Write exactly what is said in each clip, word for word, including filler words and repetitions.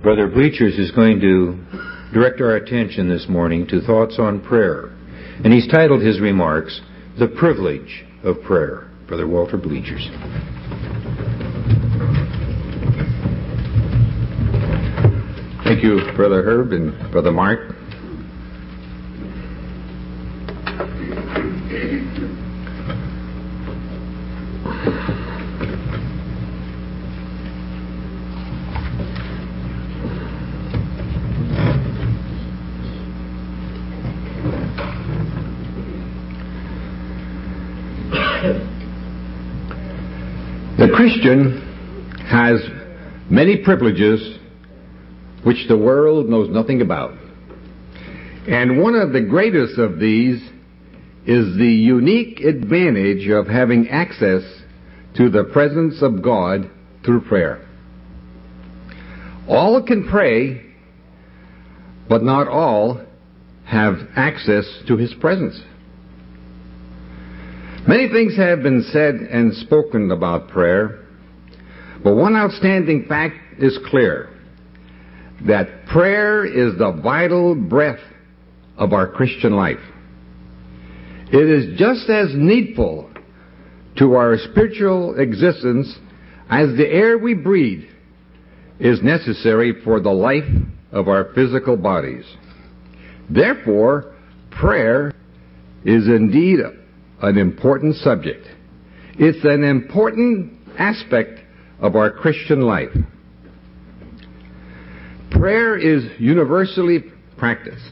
Brother Bleachers is going to direct our attention this morning to thoughts on prayer. And he's titled his remarks, The Privilege of Prayer. Brother Walter Bleachers. Thank you, Brother Herb and Brother Mark. The Christian has many privileges which the world knows nothing about. And one of the greatest of these is the unique advantage of having access to the presence of God through prayer. All can pray, but not all have access to His presence. Many things have been said and spoken about prayer, but one outstanding fact is clear, that prayer is the vital breath of our Christian life. It is just as needful to our spiritual existence as the air we breathe is necessary for the life of our physical bodies. Therefore, prayer is indeed an important subject. It's an important aspect of our Christian life. Prayer is universally practiced.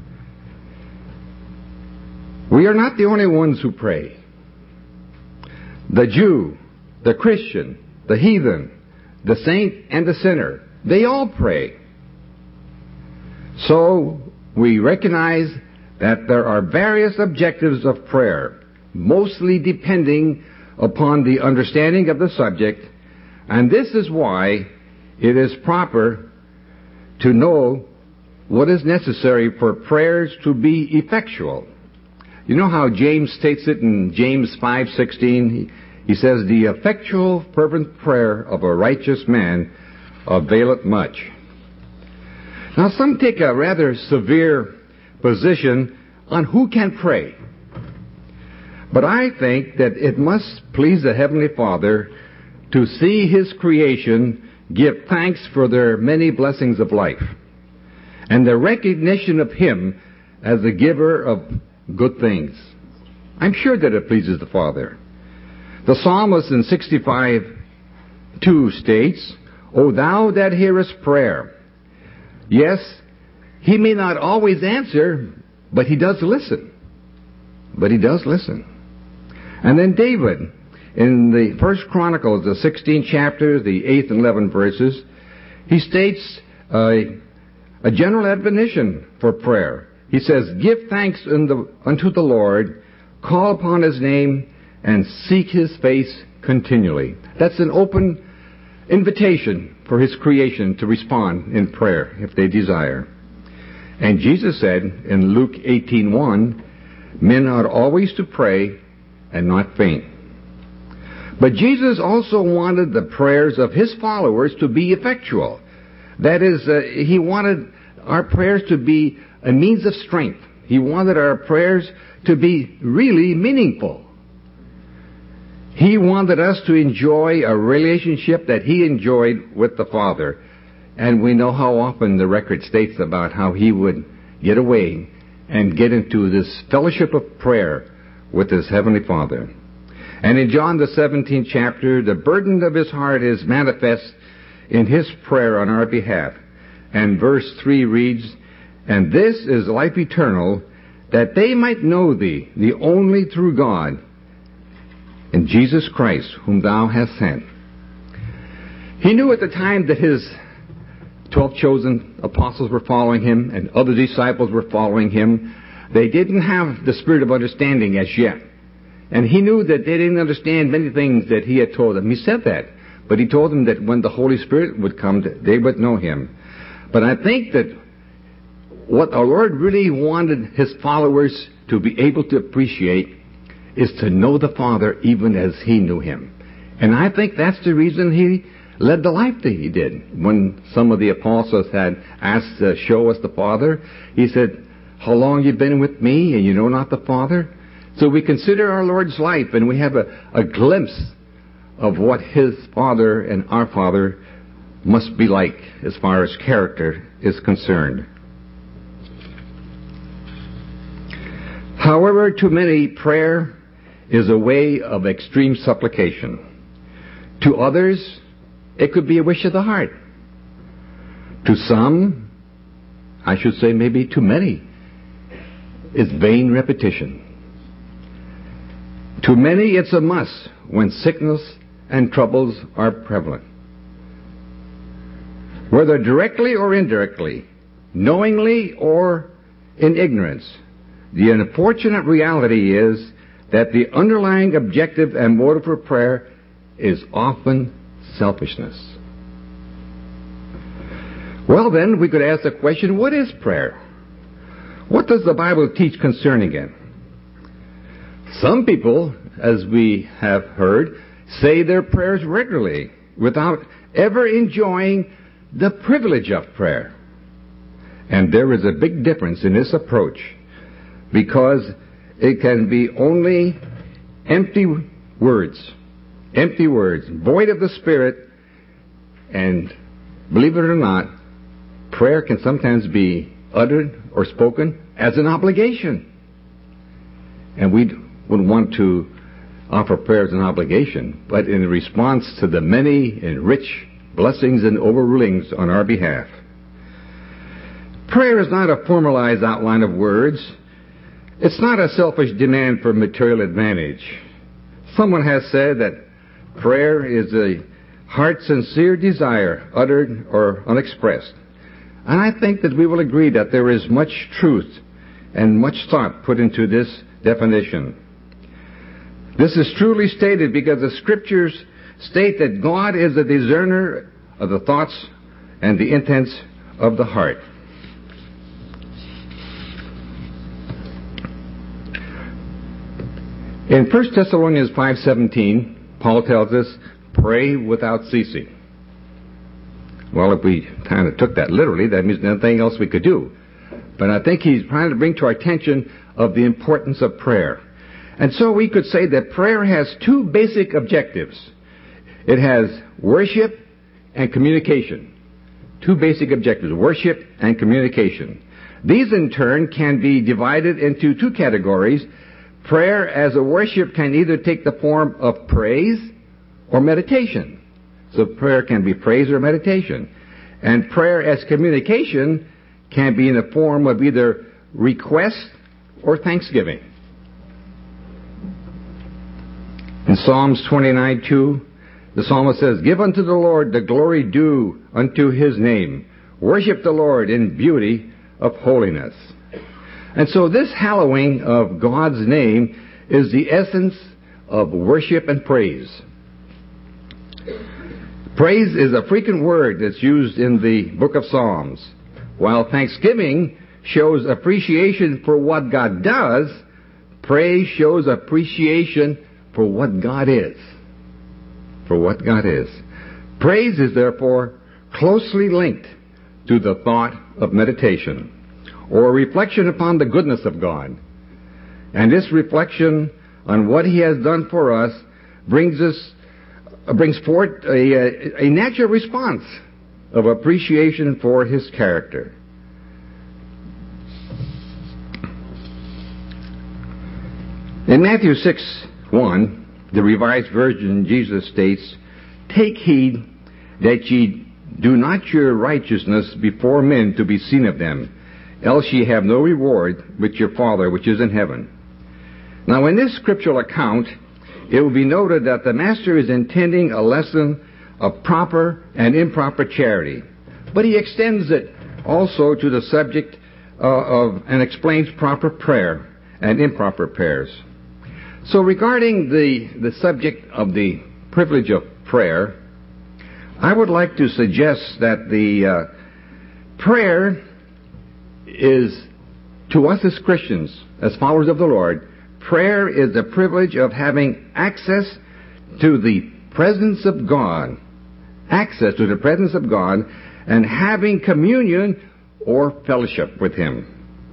We are not the only ones who pray. The Jew, the Christian, the heathen, the saint, and the sinner, they all pray. So we recognize that there are various objectives of prayer, mostly depending upon the understanding of the subject, and this is why it is proper to know what is necessary for prayers to be effectual. You know how James states it in James five sixteen? He, he says, "The effectual fervent prayer of a righteous man availeth much." Now some take a rather severe position on who can pray. But I think that it must please the Heavenly Father to see His creation give thanks for their many blessings of life and the recognition of Him as the giver of good things. I'm sure that it pleases the Father. The psalmist in sixty-five two states, "O thou that hearest prayer." Yes, He may not always answer, but He does listen. But He does listen. And then David, in the First Chronicles, the sixteenth chapter, the eighth and eleventh verses, he states uh, a general admonition for prayer. He says, "Give thanks in the, unto the Lord, call upon His name, and seek His face continually." That's an open invitation for His creation to respond in prayer if they desire. And Jesus said in Luke eighteen one, "Men ought always to pray and not faint." But Jesus also wanted the prayers of His followers to be effectual. That is, uh, He wanted our prayers to be a means of strength. He wanted our prayers to be really meaningful. He wanted us to enjoy a relationship that He enjoyed with the Father. And we know how often the record states about how He would get away and get into this fellowship of prayer with His Heavenly Father. And in John the seventeenth chapter, the burden of His heart is manifest in His prayer on our behalf. And verse three reads, "And this is life eternal, that they might know Thee, the only true God, and Jesus Christ, whom Thou hast sent." He knew at the time that His twelve chosen apostles were following Him and other disciples were following Him. They didn't have the spirit of understanding as yet. And He knew that they didn't understand many things that He had told them. He said that. But He told them that when the Holy Spirit would come, they would know Him. But I think that what our Lord really wanted His followers to be able to appreciate is to know the Father even as He knew Him. And I think that's the reason He led the life that he did. When some of the apostles had asked, uh, show us the Father, he said, how long you been with me and you know not the Father? So we consider our Lord's life and we have a, a glimpse of what his Father and our Father must be like as far as character is concerned. However, to many, prayer is a way of extreme supplication. To others, it could be a wish of the heart. To some, I should say maybe to many, it's vain repetition. To many, it's a must when sickness and troubles are prevalent. Whether directly or indirectly, knowingly or in ignorance, the unfortunate reality is that the underlying objective and motive for prayer is often selfishness. Well then, we could ask the question, what is prayer? What does the Bible teach concerning it? Some people, as we have heard, say their prayers regularly without ever enjoying the privilege of prayer. And there is a big difference in this approach, because it can be only empty words, empty words, void of the Spirit, and believe it or not, prayer can sometimes be uttered or spoken as an obligation. And we wouldn't want to offer prayer as an obligation, but in response to the many and rich blessings and overrulings on our behalf. Prayer is not a formalized outline of words. It's not a selfish demand for material advantage. Someone has said that prayer is a heart's sincere desire, uttered or unexpressed. And I think that we will agree that there is much truth and much thought put into this definition. This is truly stated because the Scriptures state that God is a discerner of the thoughts and the intents of the heart. In First Thessalonians five seventeen, Paul tells us, pray without ceasing. Well, if we kind of took that literally, that means nothing else we could do. But I think he's trying to bring to our attention of the importance of prayer. And so we could say that prayer has two basic objectives. It has worship and communication. Two basic objectives, worship and communication. These in turn can be divided into two categories. Prayer as a worship can either take the form of praise or meditation. So prayer can be praise or meditation. And prayer as communication can be in the form of either request or thanksgiving. In Psalms twenty-nine two, the psalmist says, give unto the Lord the glory due unto his name. Worship the Lord in beauty of holiness. And so this hallowing of God's name is the essence of worship and praise. Praise is a frequent word that's used in the book of Psalms. While thanksgiving shows appreciation for what God does, praise shows appreciation for what God is. For what God is. Praise is therefore closely linked to the thought of meditation, or reflection upon the goodness of God. And this reflection on what He has done for us brings us brings forth a, a, a natural response of appreciation for His character. In Matthew six one, the Revised Version, Jesus states, take heed that ye do not your righteousness before men to be seen of them, else ye have no reward with your Father which is in heaven. Now in this scriptural account, it will be noted that the Master is intending a lesson of proper and improper charity. But he extends it also to the subject uh, of and explains proper prayer and improper prayers. So regarding the, the subject of the privilege of prayer, I would like to suggest that the uh, prayer is, to us as Christians, as followers of the Lord, prayer is the privilege of having access to the presence of God, access to the presence of God and having communion or fellowship with Him.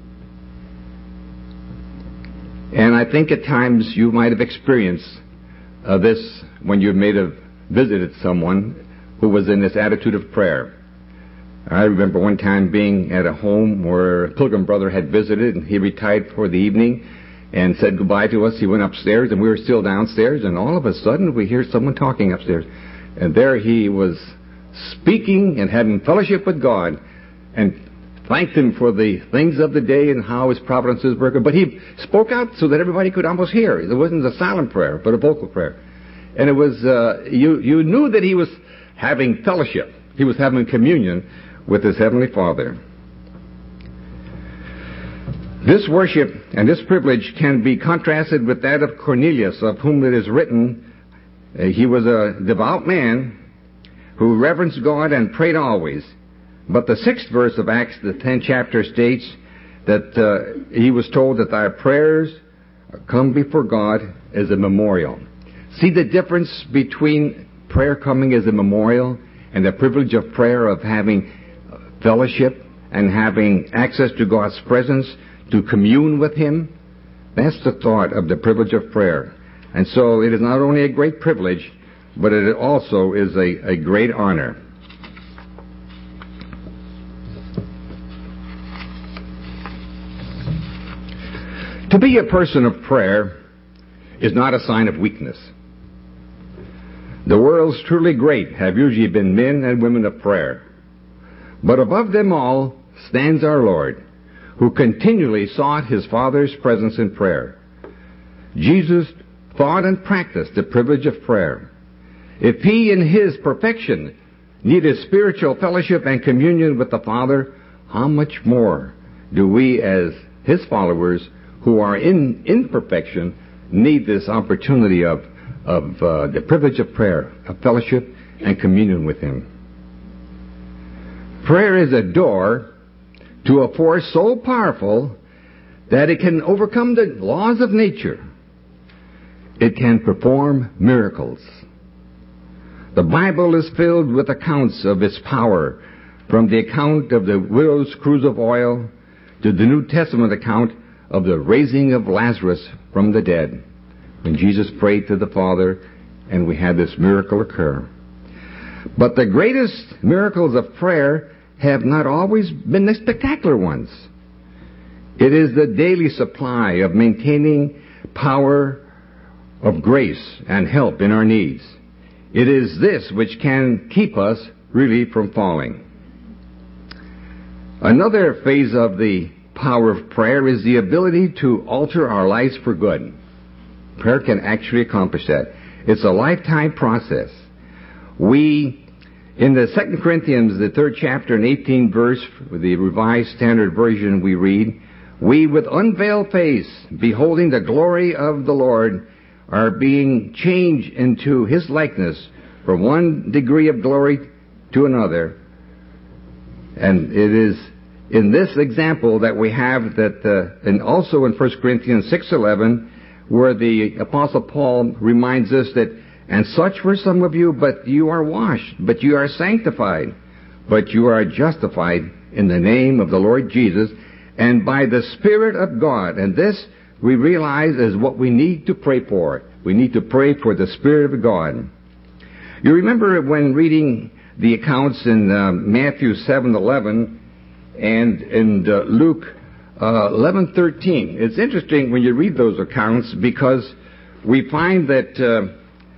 And I think at times you might have experienced uh, this when you may have visited someone who was in this attitude of prayer. I remember one time being at a home where a pilgrim brother had visited, and he retired for the evening and said goodbye to us. He went upstairs, and we were still downstairs, and all of a sudden we hear someone talking upstairs. And there he was speaking and having fellowship with God and thanked Him for the things of the day and how His providences were good. But he spoke out so that everybody could almost hear. It wasn't a silent prayer, but a vocal prayer. And it was, uh, you, you knew that he was having fellowship. He was having communion with his Heavenly Father. This worship and this privilege can be contrasted with that of Cornelius, of whom it is written, uh, he was a devout man who reverenced God and prayed always. But the sixth verse of Acts, the tenth chapter, states that uh, he was told that thy prayers come before God as a memorial. See the difference between prayer coming as a memorial and the privilege of prayer, of having fellowship and having access to God's presence, to commune with Him? That's the thought of the privilege of prayer. And so it is not only a great privilege, but it also is a, a great honor. To be a person of prayer is not a sign of weakness. The world's truly great have usually been men and women of prayer. But above them all stands our Lord, who continually sought His Father's presence in prayer. Jesus thought and practiced the privilege of prayer. If He in His perfection needed spiritual fellowship and communion with the Father, how much more do we as His followers who are in imperfection need this opportunity of, of uh, the privilege of prayer, of fellowship and communion with Him. Prayer is a door to a force so powerful that it can overcome the laws of nature. It can perform miracles. The Bible is filled with accounts of its power, from the account of the widow's cruse of oil to the New Testament account of the raising of Lazarus from the dead, when Jesus prayed to the Father and we had this miracle occur. But the greatest miracles of prayer have not always been the spectacular ones. It is the daily supply of maintaining power of grace and help in our needs. It is this which can keep us really from falling. Another phase of the power of prayer is the ability to alter our lives for good. Prayer can actually accomplish that. It's a lifetime process. We, in the Second Corinthians, the third chapter and eighteenth verse, with the Revised Standard Version, we read, we with unveiled face, beholding the glory of the Lord, are being changed into His likeness from one degree of glory to another. And it is in this example that we have that, uh, and also in First Corinthians six eleven, where the Apostle Paul reminds us that, and such were some of you, but you are washed, but you are sanctified, but you are justified in the name of the Lord Jesus, and by the Spirit of God. And this we realize is what we need to pray for. We need to pray for the Spirit of God. You remember when reading the accounts in uh, Matthew seven eleven and in uh, Luke uh, eleven thirteen. It's interesting when you read those accounts, because we find that uh,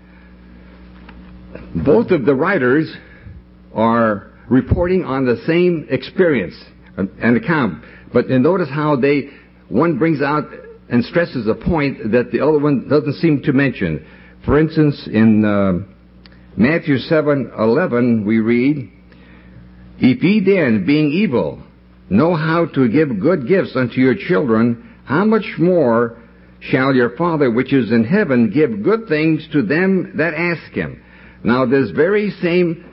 both of the writers are reporting on the same experience and account. But notice how they, one brings out and stresses a point that the other one doesn't seem to mention. For instance, in uh, Matthew seven eleven, we read, if ye then, being evil, know how to give good gifts unto your children, how much more shall your Father which is in heaven give good things to them that ask Him? Now, this very same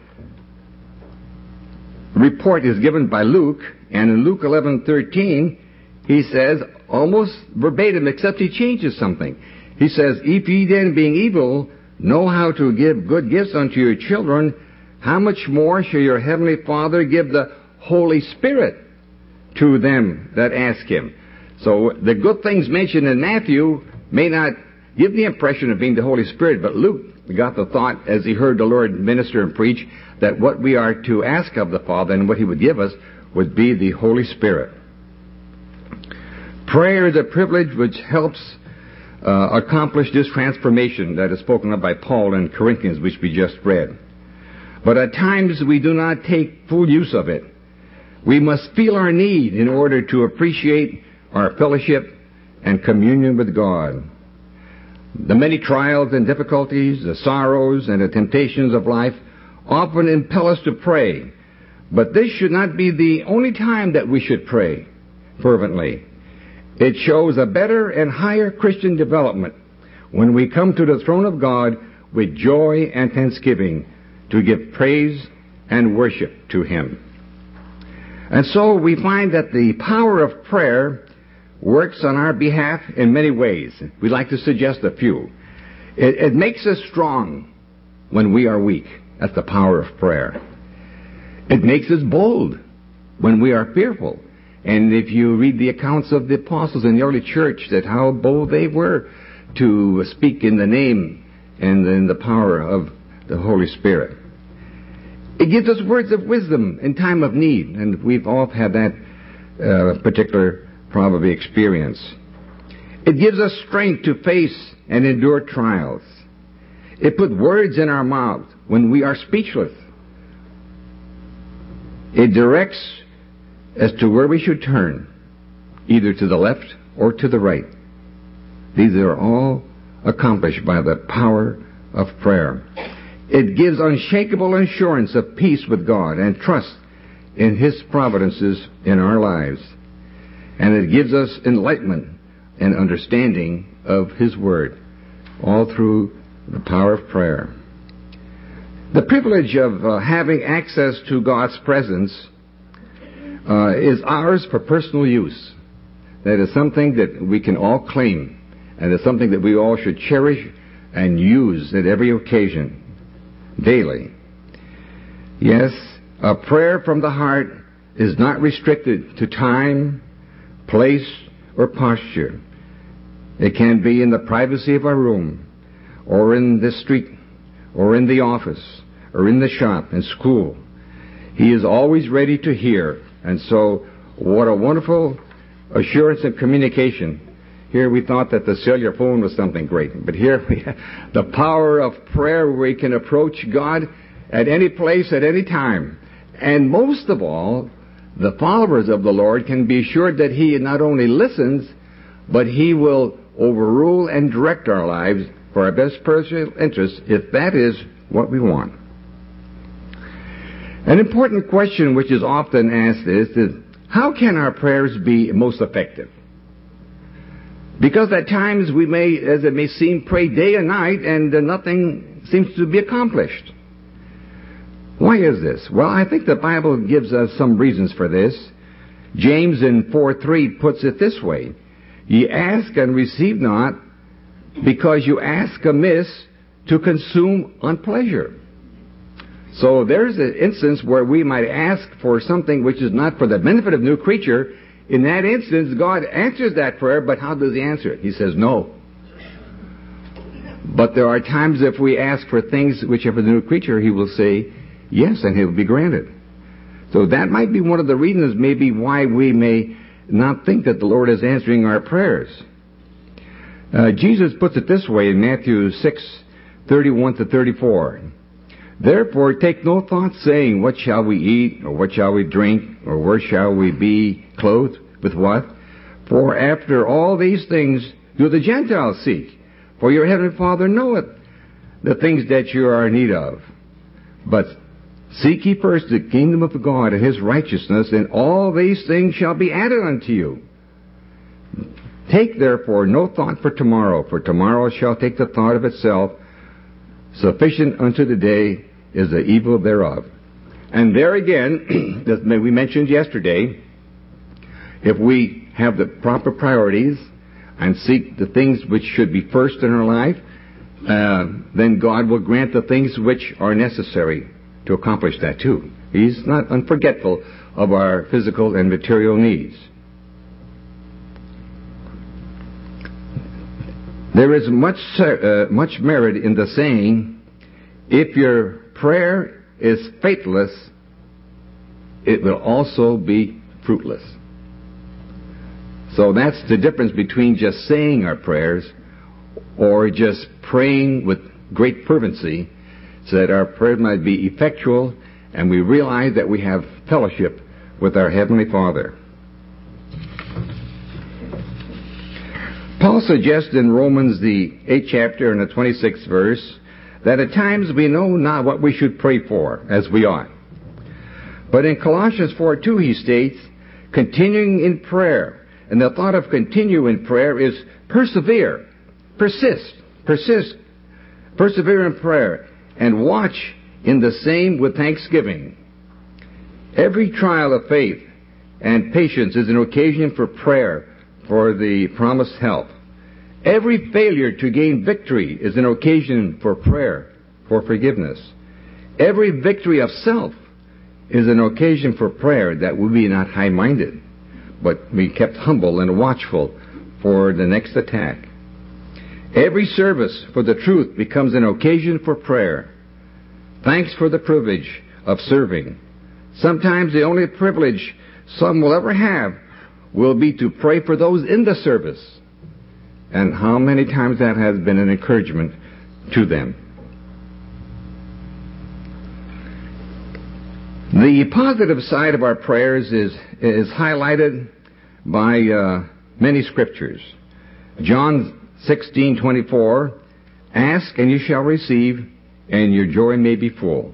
report is given by Luke, and in Luke eleven thirteen, he says, almost verbatim, except he changes something. He says, if ye then, being evil, know how to give good gifts unto your children, how much more shall your heavenly Father give the Holy Spirit to them that ask him? So the good things mentioned in Matthew may not give the impression of being the Holy Spirit, but Luke got the thought as he heard the Lord minister and preach that what we are to ask of the Father and what he would give us would be the Holy Spirit. Prayer is a privilege which helps uh, accomplish this transformation that is spoken of by Paul in Corinthians, which we just read. But at times we do not take full use of it. We must feel our need in order to appreciate our fellowship and communion with God. The many trials and difficulties, the sorrows and the temptations of life often impel us to pray. But this should not be the only time that we should pray fervently. It shows a better and higher Christian development when we come to the throne of God with joy and thanksgiving to give praise and worship to him. And so we find that the power of prayer works on our behalf in many ways. We'd like to suggest a few. It, it makes us strong when we are weak. That's the power of prayer. It makes us bold when we are fearful. And if you read the accounts of the apostles in the early church, that how bold they were to speak in the name and in the power of the Holy Spirit. It gives us words of wisdom in time of need, and we've all had that uh, particular probably experience. It gives us strength to face and endure trials. It puts words in our mouth when we are speechless. It directs as to where we should turn, either to the left or to the right. These are all accomplished by the power of prayer. It gives unshakable assurance of peace with God and trust in his providences in our lives. And it gives us enlightenment and understanding of his word, all through the power of prayer. The privilege of uh, having access to God's presence uh, is ours for personal use. That is something that we can all claim, and it's something that we all should cherish and use at every occasion, daily. Yes, a prayer from the heart is not restricted to time, place, or posture. It can be in the privacy of our room, or in the street, or in the office, or in the shop, in school. He is always ready to hear. And so, what a wonderful assurance of communication. Here we thought that the cellular phone was something great, but here we have the power of prayer where we can approach God at any place, at any time. And most of all, the followers of the Lord can be assured that he not only listens, but he will overrule and direct our lives for our best personal interest, if that is what we want. An important question which is often asked is, is how can our prayers be most effective? Because at times we may, as it may seem, pray day and night and uh, nothing seems to be accomplished. Why is this? Well, I think the Bible gives us some reasons for this. James in four three puts it this way: Ye ask and receive not, because you ask amiss to consume on pleasure. So there's an instance where we might ask for something which is not for the benefit of the new creature. In that instance, God answers that prayer, but how does he answer it? He says no. But there are times if we ask for things which are for the new creature, he will say yes, and it will be granted. So that might be one of the reasons maybe why we may not think that the Lord is answering our prayers. Uh, Jesus puts it this way in Matthew six thirty-one to thirty-four. Therefore take no thought, saying, what shall we eat, or what shall we drink, or where shall we be clothed with what? For after all these things do the Gentiles seek. For your heavenly Father knoweth the things that you are in need of. But seek ye first the kingdom of God and his righteousness, and all these things shall be added unto you. Take therefore no thought for tomorrow, for tomorrow shall take the thought of itself. Sufficient unto the day is the evil thereof. And there again, as we mentioned yesterday, if we have the proper priorities and seek the things which should be first in our life, uh, then God will grant the things which are necessary to accomplish that too. He's not unforgetful of our physical and material needs. There is much, uh, much merit in the saying, if your prayer is faithless, it will also be fruitless. So that's the difference between just saying our prayers or just praying with great fervency so that our prayers might be effectual and we realize that we have fellowship with our Heavenly Father. Paul suggests in Romans, the eighth chapter and the twenty-sixth verse, that at times we know not what we should pray for, as we ought. But in Colossians four two he states, continuing in prayer. And the thought of continue in prayer is persevere, persist, persist, persevere in prayer, and watch in the same with thanksgiving. Every trial of faith and patience is an occasion for prayer for the promised help. Every failure to gain victory is an occasion for prayer for forgiveness. Every victory of self is an occasion for prayer that we be not high-minded, but be kept humble and watchful for the next attack. Every service for the truth becomes an occasion for prayer. Thanks for the privilege of serving. Sometimes the only privilege some will ever have will be to pray for those in the service. And how many times that has been an encouragement to them. The positive side of our prayers is, is highlighted by uh, many scriptures. John sixteen twenty-four, ask and you shall receive, and your joy may be full.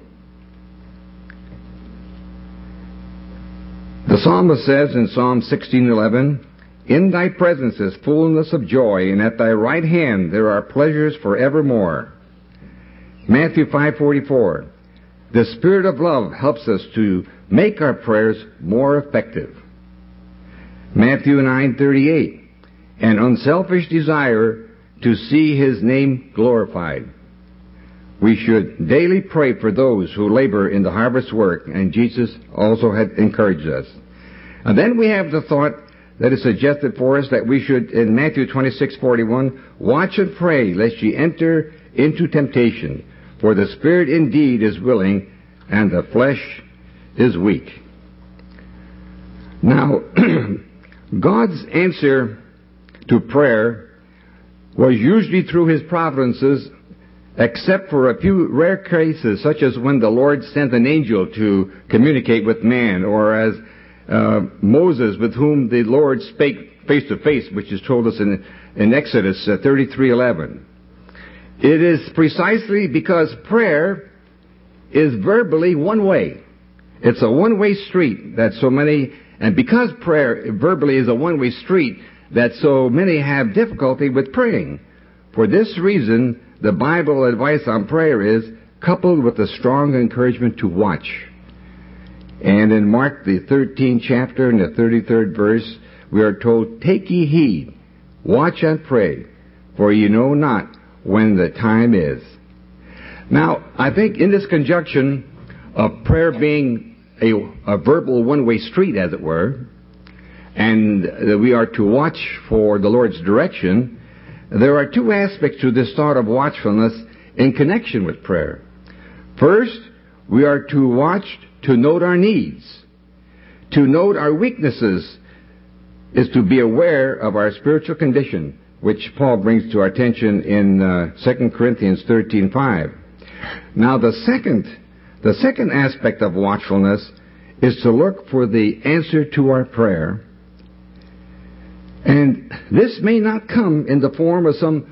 The psalmist says in Psalm sixteen eleven, in thy presence is fullness of joy, and at thy right hand there are pleasures forevermore. Matthew five forty-four, the Spirit of love helps us to make our prayers more effective. Matthew nine thirty-eight, an unselfish desire to see His name glorified. We should daily pray for those who labor in the harvest work, and Jesus also had encouraged us. And then we have the thought that is suggested for us that we should, in Matthew twenty-six forty-one, watch and pray lest ye enter into temptation. For the spirit indeed is willing, and the flesh is weak. Now, God's answer to prayer was usually through His providences, except for a few rare cases, such as when the Lord sent an angel to communicate with man, or as uh, Moses, with whom the Lord spake face to face, which is told us in, in Exodus uh, thirty-three eleven. It is precisely because prayer is verbally one way. It's a one-way street that so many, and because prayer verbally is a one-way street, that so many have difficulty with praying. For this reason, the Bible advice on prayer is coupled with a strong encouragement to watch. And in Mark, the thirteenth chapter and the thirty-third verse, we are told, take ye heed, watch and pray, for ye know not when the time is. Now, I think in this conjunction of prayer being a, a verbal one-way street, as it were, and that we are to watch for the Lord's direction, there are two aspects to this thought of watchfulness in connection with prayer. First, we are to watch to note our needs. To note our weaknesses is to be aware of our spiritual condition, which Paul brings to our attention in uh, Second Corinthians thirteen five. Now, the second, the second aspect of watchfulness is to look for the answer to our prayer. And this may not come in the form of some,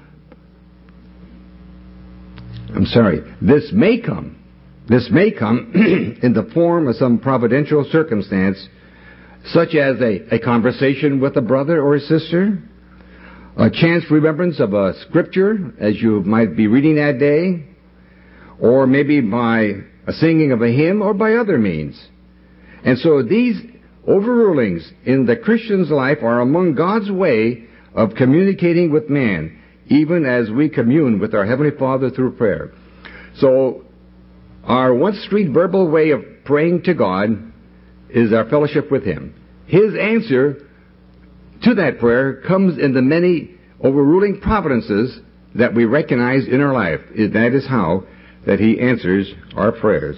I'm sorry, this may come, this may come in the form of some providential circumstance, such as a, a conversation with a brother or a sister, a chance remembrance of a scripture as you might be reading that day, or maybe by a singing of a hymn, or by other means. And so these overrulings in the Christian's life are among God's way of communicating with man, even as we commune with our Heavenly Father through prayer. So Our one-street verbal way of praying to God is our fellowship with Him. His answer to that prayer comes in the many overruling providences that we recognize in our life. That is how that He answers our prayers.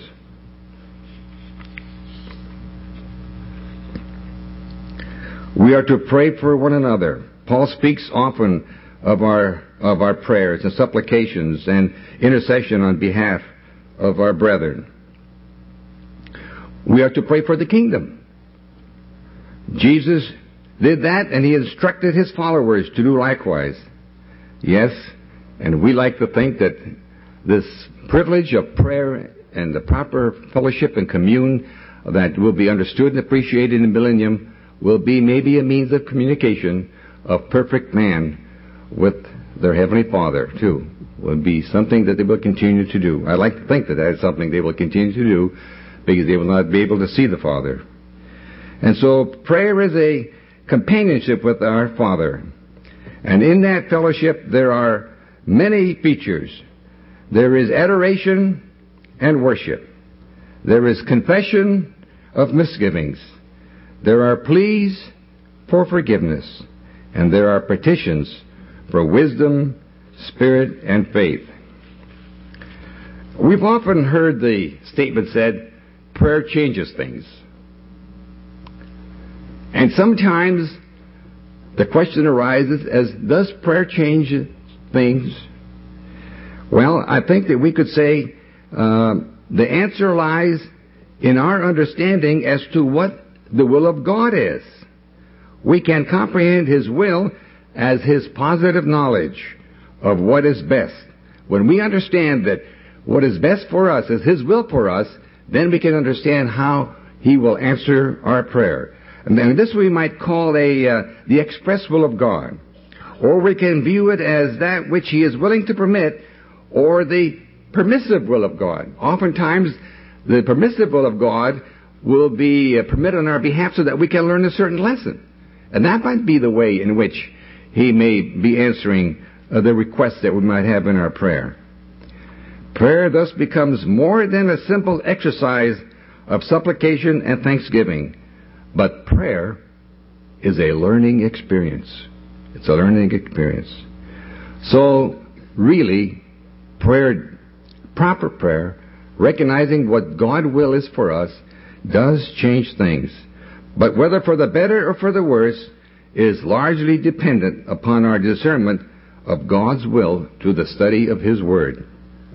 We are to pray for one another. Paul speaks often of our of our prayers and supplications and intercession on behalf of our brethren. We are to pray for the kingdom. Jesus did that, and He instructed His followers to do likewise. Yes, and we like to think that this privilege of prayer and the proper fellowship and commune that will be understood and appreciated in the millennium will be maybe a means of communication of perfect man with their Heavenly Father, too. Will be something that they will continue to do. I like to think that that is something they will continue to do because they will not be able to see the Father. And so prayer is a companionship with our Father. And in that fellowship there are many features. There is adoration and worship. There is confession of misgivings. There are pleas for forgiveness. And there are petitions for wisdom, spirit, and faith. We've often heard the statement said, prayer changes things. And sometimes the question arises as, does prayer change things? Well, I think that we could say uh, the answer lies in our understanding as to what the will of God is. We can comprehend His will as His positive knowledge of what is best. When we understand that what is best for us is His will for us, then we can understand how He will answer our prayer. And this we might call a uh, the express will of God. Or we can view it as that which He is willing to permit, or the permissive will of God. Oftentimes, the permissive will of God will be uh, permitted on our behalf so that we can learn a certain lesson. And that might be the way in which He may be answering uh, the requests that we might have in our prayer. Prayer thus becomes more than a simple exercise of supplication and thanksgiving. But prayer is a learning experience. It's a learning experience. So, really, prayer, proper prayer, recognizing what God's will is for us, does change things. But whether for the better or for the worse, is largely dependent upon our discernment of God's will through the study of His Word.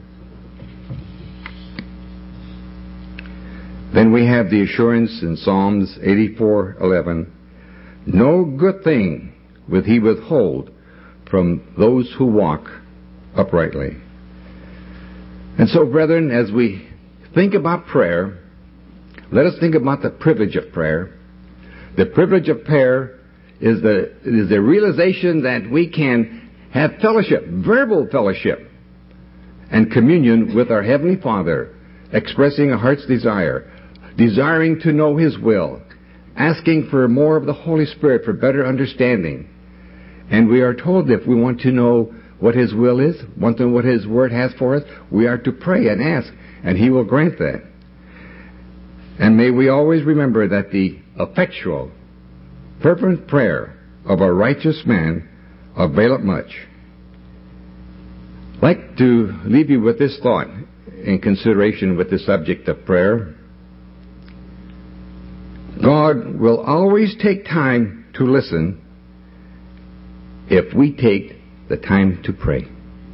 Then we have the assurance in Psalms eighty-four eleven, no good thing will He withhold from those who walk uprightly. And so, brethren, as we think about prayer, let us think about the privilege of prayer. The privilege of prayer is the, is the realization that we can have fellowship, verbal fellowship, and communion with our Heavenly Father, expressing a heart's desire, desiring to know His will, asking for more of the Holy Spirit for better understanding. And we are told that if we want to know what His will is, want to know what His Word has for us, we are to pray and ask, and He will grant that. And may we always remember that the effectual, fervent prayer of a righteous man availeth much. I'd like to leave you with this thought in consideration with the subject of prayer. God will always take time to listen if we take the time to pray.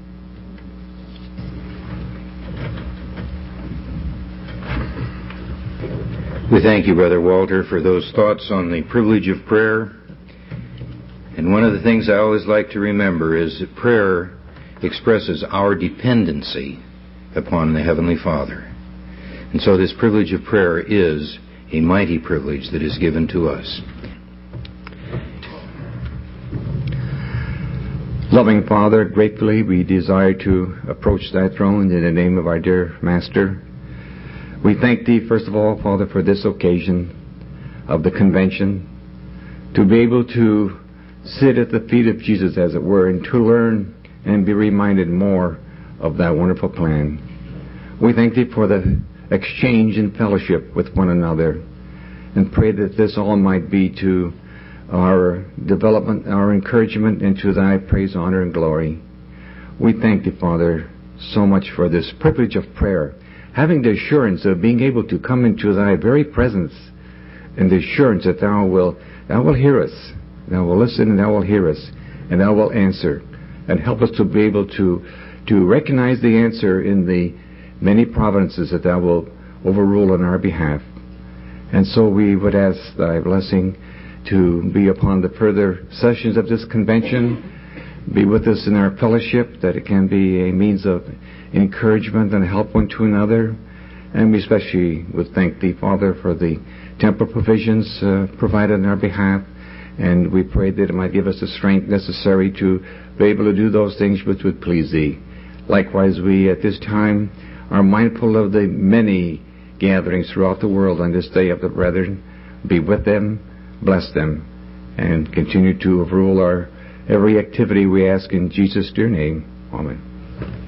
We thank you, Brother Walter, for those thoughts on the privilege of prayer. And one of the things I always like to remember is that prayer expresses our dependency upon the Heavenly Father. And so this privilege of prayer is a mighty privilege that is given to us. Loving Father, gratefully we desire to approach Thy throne in the name of our dear Master. We thank Thee, first of all, Father, for this occasion of the convention, to be able to sit at the feet of Jesus, as it were, and to learn and be reminded more of that wonderful plan. We thank Thee for the exchange and fellowship with one another, and pray that this all might be to our development, our encouragement into Thy praise, honor, and glory. We thank Thee, Father, so much for this privilege of prayer, having the assurance of being able to come into Thy very presence, and the assurance that Thou will, Thou will hear us, Thou will listen, and Thou will hear us, and Thou will answer, and help us to be able to, to recognize the answer in the many providences that Thou will overrule on our behalf. And so we would ask Thy blessing to be upon the further sessions of this convention. Be with us in our fellowship, that it can be a means of encouragement and help one to another. And we especially would thank Thee, Father, for the temple provisions uh, provided on our behalf. And we pray that it might give us the strength necessary to be able to do those things which would please Thee. Likewise, we at this time are mindful of the many gatherings throughout the world on this day of the brethren. Be with them, bless them, and continue to overrule our every activity, we ask in Jesus' dear name. Amen.